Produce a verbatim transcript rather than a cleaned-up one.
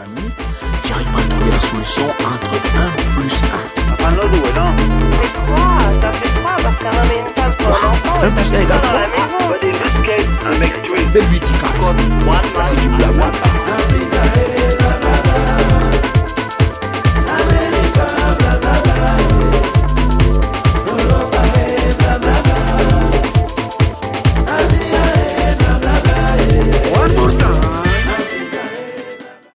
la nuit, j'arrive pas à trouver la solution entre un plus un.